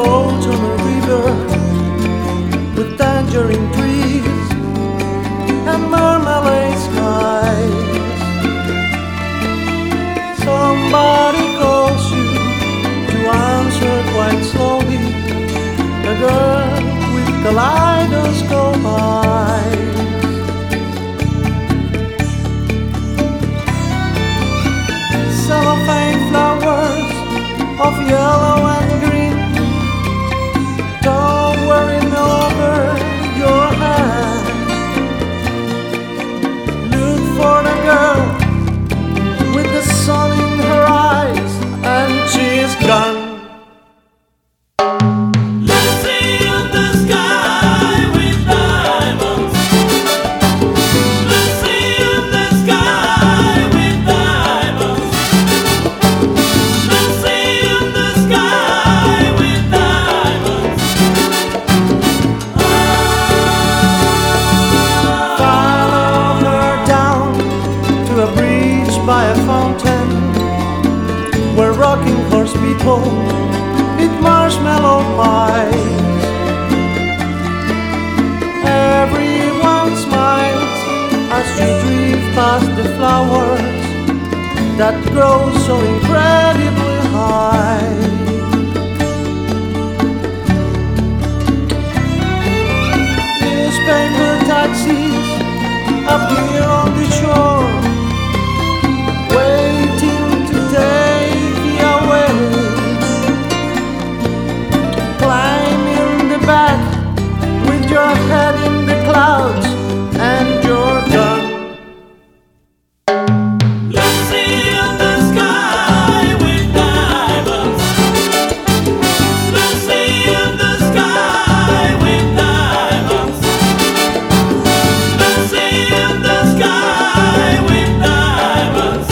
boat on a river with tangerine trees and marmalade skies. Somebody calls you to answer quite slowly, the girl with kaleidoscope eyes. Cellophane flowers of yellow and green, don't worry me over your hand. Look for the girl with the sun in her eyes, and she's gone. By a fountain where rocking horse people eat marshmallow pies. Everyone smiles as you drift past the flowers that grow so incredibly high. Newspaper taxis appear on the shore, waiting to take you away. Climb in the back with your head in the clouds, and you're done. Lucy in the sky with diamonds. Lucy in the sky with diamonds. Lucy in the sky with diamonds.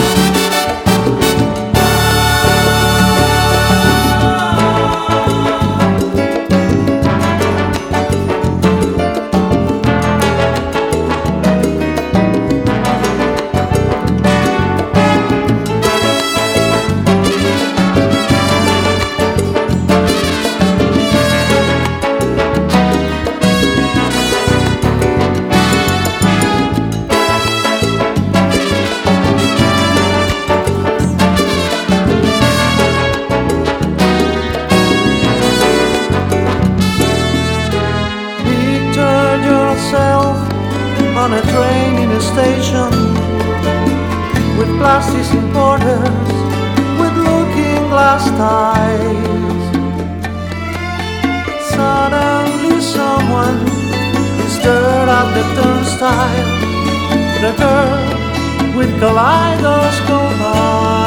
On a train in a station with plastic importers with looking glass ties. Suddenly someone is stirred at the turnstile, the girl with kaleidoscope eyes.